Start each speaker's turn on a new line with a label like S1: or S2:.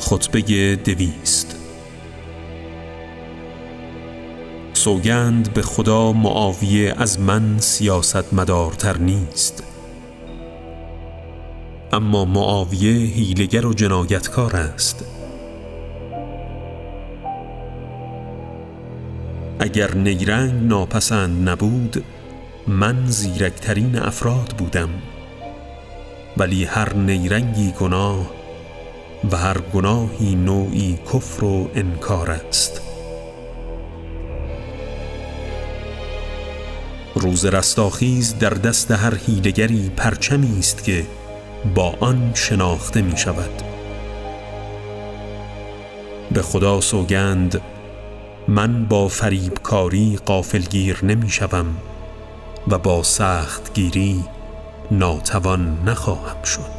S1: خطبه 200. سوگند به خدا معاویه از من سیاستمدارتر نیست، اما معاویه حیله‌گر و جنایتکار است. اگر نیرنگ ناپسند نبود، من زیرکترین افراد بودم، ولی هر نیرنگی گناه و هر گناهی نوعی کفر و انکار است. روز رستاخیز در دست هر حیله‌گری پرچمی است که با آن شناخته می شود. به خدا سوگند من با فریبکاری غافلگیر نمی شوم و با سختگیری ناتوان نخواهم شد.